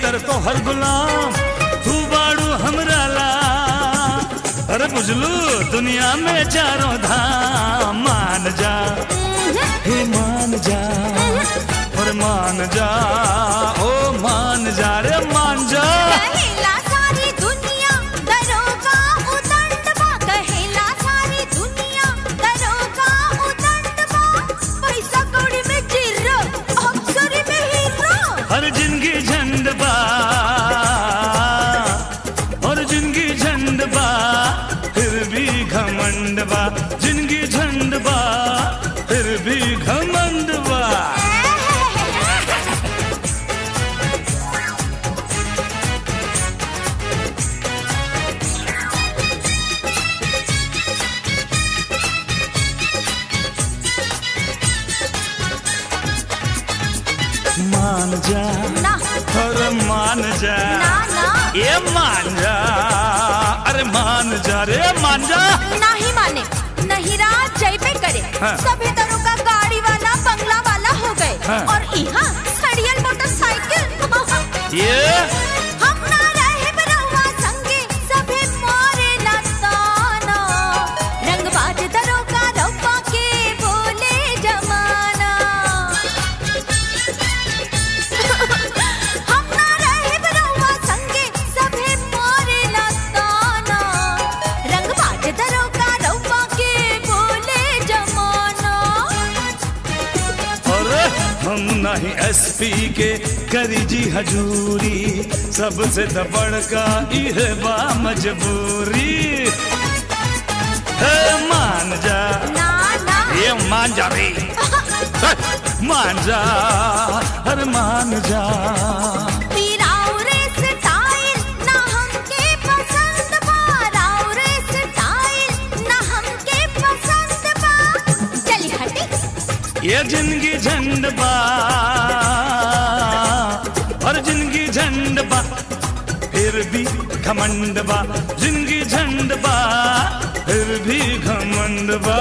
भीतर तो हर गुलाम तू बाड़ू हमरा ला। अरे बुझलू दुनिया में चारों धाम मान जा, हे मान जा, और मान जा, ओ मान जा रे मान जा। कहेला सारी दुनिया दरोगा उदंडवा, कहेला सारी दुनिया दरोगा उदंडवा। पैसा कौड़ी में जीरो, अफसरी में हीरो। हर जिंदगी झंडबा और जिंदगी झंडबा फिर भी घमंडबा, जिंदगी झंडबा फिर भी घमंडबा। मान जा ना और मान जा, ना ना ये मान जा, अरे मान जा रे मान जा। नहीं माने, नहीं रात जैबे करे। हाँ। सभी तरह का गाड़ी वाला बंगला वाला हो गए। हाँ। और यहाँ सड़ियल मोटरसाइकिल। ये हम ना रहे बरहुआ संगे, सभी मोरे लताना। रंगबाज दरोगा रौपा के बोले जमाना। हम ना रहे बरहुआ संगे, सभी मोरे लताना। रंगबाज दरोगा रौपा के बोले जमाना। अरे हम नहीं एसपी के करी जी हजूरी, सबसे तो बड़का इहे बा मजबूरी। हे मान जा, ना ना ये मान जा रे, मान जा, अरे मान जा। राउरे स्टाइल ना हमके पसंद बा, राउरे स्टाइल ना हमके पसंद बा। चली हटी। ये जिंदगी झंडबा और जिंदगी झंडबा फिर भी घमंडबा, जिंदगी झंडबा फिर भी घमंडबा।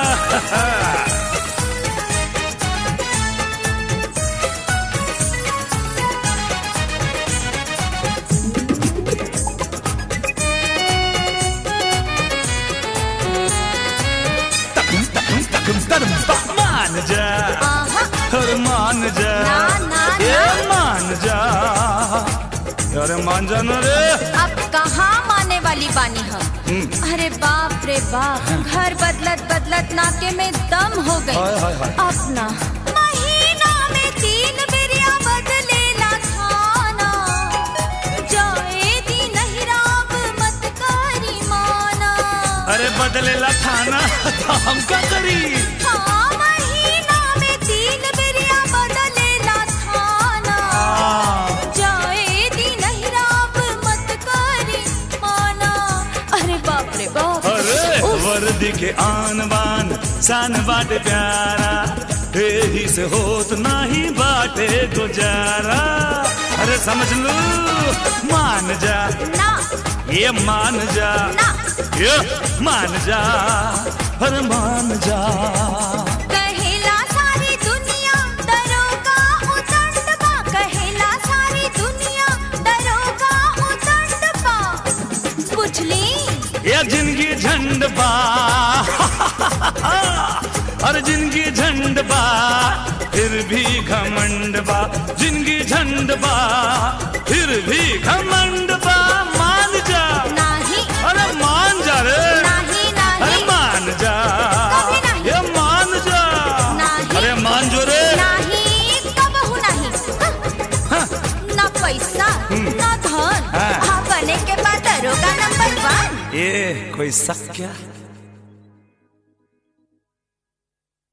मान जा आहा, और मान जा, ना ना ये ना। मान जा, अरे मान जा ना रे। अब कहाँ माने वाली बानी हम। अरे बाप रे बाप, घर बदलत बदलत नाके में दम हो गई। हाय, हाय, हाय। अब ना महीना में 3 बिरिया बदलेला खाना। जाए दी नहीं राब मत करी माना। अरे बदलेला थाना तो हम क्या करी। हाँ, महीना में 3 बिरिया बदलेला खाना। जाए दी नहीं राब मत करी माना। अरे बाप रे बाप। अरे वर्दी के आन बान शान बाटे प्यारा, यही से होत नाही बाटे गुजारा। अरे समझ लू मान जा, ना ये मान जा, ना ये मान जा, अरे मान जा। कहेला सारी दुनिया दरोगा उदंडवा, कहेला सारी दुनिया दरोगा उदंडवा। पूछली ये जिंदगी झंडबा और जिंदगी झंडबा फिर भी घमंडबा, जिंदगी झंडबा फिर भी घमंडबा। मान जा, नहीं अरे मान जा रे, नहीं अरे नहीं मान जा, कभी नहीं। ये मान जा, नहीं। अरे मान जो रे। नहीं कबहू नहीं। ना पैसा ना धन, हाँ। हाँ बने के बाद दरोगा नंबर 1। ये कोई शक क्या?